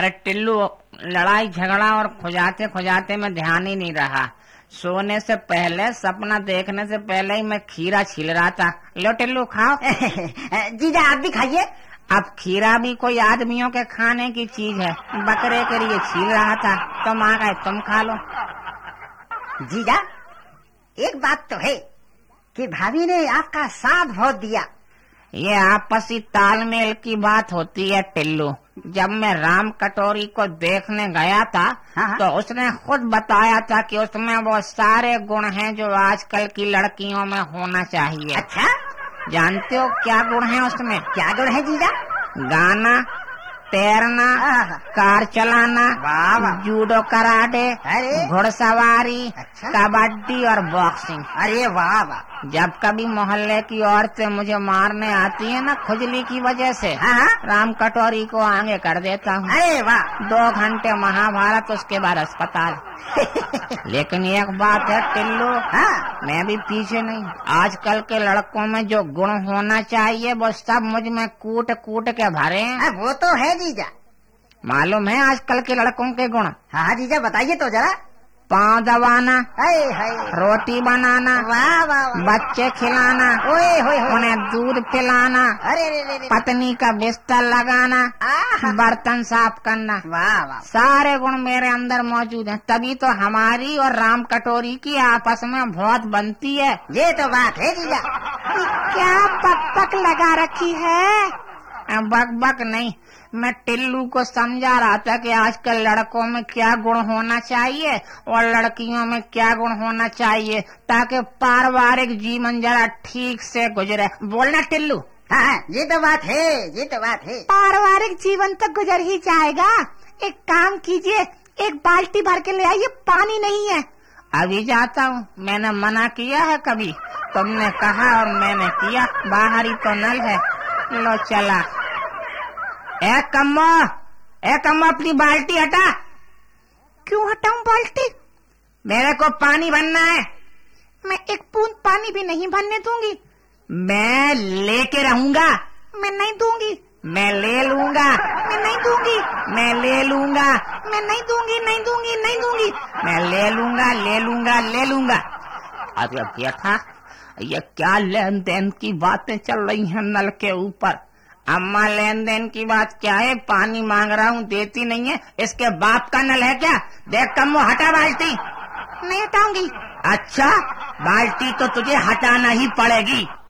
अरे टिल्लू, लड़ाई झगड़ा और खुजाते खुजाते में ध्यान ही नहीं रहा। सोने से पहले, सपना देखने से पहले ही मैं खीरा छील रहा था। लो टिल्लू खाओ। जीजा आप भी खाइए। अब खीरा भी कोई आदमियों के खाने की चीज है, बकरे के लिए छील रहा था। तुम आ गए, तुम खा लो। जीजा एक बात तो है कि भाभी ने आपका साथ बहुत दिया। ये आपसी तालमेल की बात होती है टिल्लू। जब मैं राम कटोरी को देखने गया था तो उसने खुद बताया था कि उसमें वो सारे गुण हैं जो आजकल की लड़कियों में होना चाहिए। अच्छा, जानते हो क्या गुण है उसमें? क्या गुण है जीजा? गाना, तैरना, कार चलाना, जूडो कराटे, घुड़सवारी, अच्छा? कबड्डी और बॉक्सिंग। अरे वाह वाह। जब कभी मोहल्ले की औरतें मुझे मारने आती है ना खुजली की वजह से, राम कटोरी को आगे कर देता हूँ। अरे वाह। 2 घंटे महाभारत, उसके बाद अस्पताल। लेकिन एक बात है टिल्लू, मैं भी पीछे नहीं। आजकल के लड़कों में जो गुण होना चाहिए वो सब मुझ में कूट कूट के भरे हैं। वो तो है जीजा। मालूम है आजकल के लड़कों के गुण? हाँ जीजा बताइए तो जरा। पाँव दबाना, हाय रोटी बनाना, वाह वाह, बच्चे खिलाना, उन्हें दूध पिलाना, अरे पत्नी का बिस्तर लगाना, बर्तन साफ करना। वाह वाह, सारे गुण मेरे अंदर मौजूद हैं। तभी तो हमारी और राम कटोरी की आपस में बहुत बनती है। ये तो बात है जीजा। क्या बक लगा रखी है? बक नहीं, मैं टिल्लू को समझा रहा था कि आजकल लड़कों में क्या गुण होना चाहिए और लड़कियों में क्या गुण होना चाहिए, ताकि पारिवारिक जीवन जरा ठीक से गुजरे। बोलना टिल्लू। हाँ, ये तो बात है, ये तो बात है। पारिवारिक जीवन तो गुजर ही जाएगा। एक काम कीजिए, एक बाल्टी भर के ले आइए, पानी नहीं है। अभी जाता हूँ। मैंने मना किया है कभी? तुमने कहा और मैंने किया। बाहर ही तो नल है। लो चला। ए कम्मो अपनी बाल्टी हटा। क्यों हटाऊं बाल्टी? मेरे को पानी भरना है। मैं एक बूंद पानी भी नहीं भरने दूंगी। मैं लेके रहूंगा। मैं नहीं दूंगी। मैं ले लूंगा। मैं नहीं दूंगी। मैं ले लूंगा। मैं नहीं दूंगी, नहीं दूंगी, नहीं दूंगी। मैं ले लूंगा, ले लूंगा, ले लूंगा। अब क्या था? ये क्या लेन देन की बातें चल रही हैं नल के ऊपर? अम्मा, लेन देन की बात क्या है? पानी मांग रहा हूँ, देती नहीं है। इसके बाप का नल है क्या? देख कम्मो, हटा बाल्टी। नहीं हटाऊंगी। अच्छा, बाल्टी तो तुझे हटाना ही पड़ेगी।